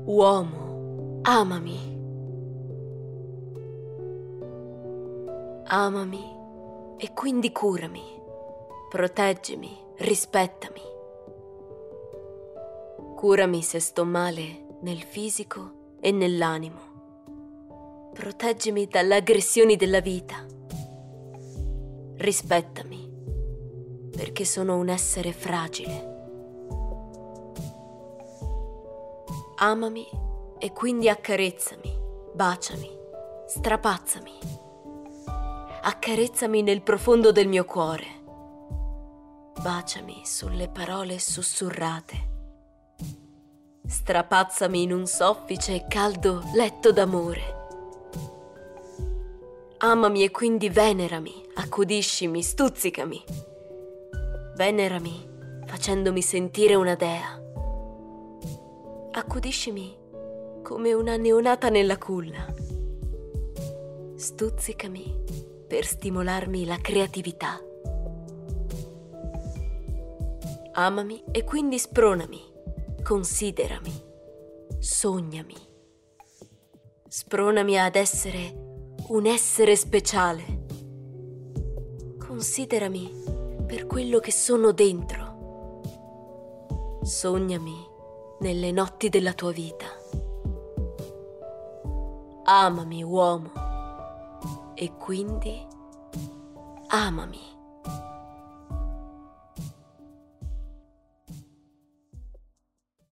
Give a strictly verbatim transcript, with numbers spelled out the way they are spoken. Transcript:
Uomo, amami. Amami e quindi curami, proteggimi, rispettami. Curami se sto male nel fisico e nell'animo. Proteggimi dalle aggressioni della vita. Rispettami, perché sono un essere fragile. Amami e quindi accarezzami, baciami, strapazzami. Accarezzami nel profondo del mio cuore. Baciami sulle parole sussurrate. Strapazzami in un soffice e caldo letto d'amore. Amami e quindi venerami, accudiscimi, stuzzicami. Venerami facendomi sentire una dea. Accudiscimi come una neonata nella culla. Stuzzicami per stimolarmi la creatività. Amami e quindi spronami, considerami, sognami. Spronami ad essere un essere speciale. Considerami per quello che sono dentro. Sognami nelle notti della tua vita. Amami, uomo, e quindi amami.